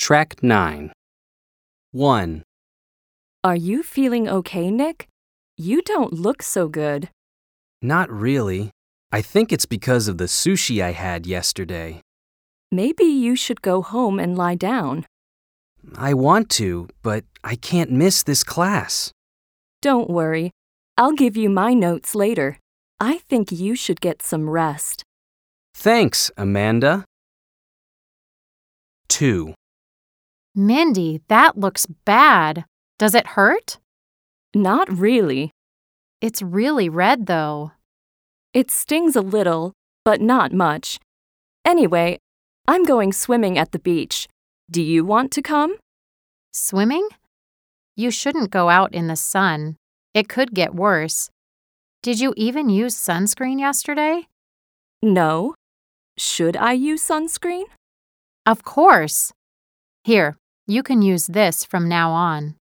Track 9. 1, Are you feeling okay, Nick? You don't look so good. Not really. I think it's because of the sushi I had yesterday. Maybe you should go home and lie down. I want to, but I can't miss this class. Don't worry. I'll give you my notes later. I think you should get some rest. Thanks, Amanda. 2, Mindy, that looks bad. Does it hurt? Not really. It's really red, though. It stings a little, but not much. Anyway, I'm going swimming at the beach. Do you want to come? Swimming? You shouldn't go out in the sun. It could get worse. Did you even use sunscreen yesterday? No. Should I use sunscreen? Of course. Here, you can use this from now on.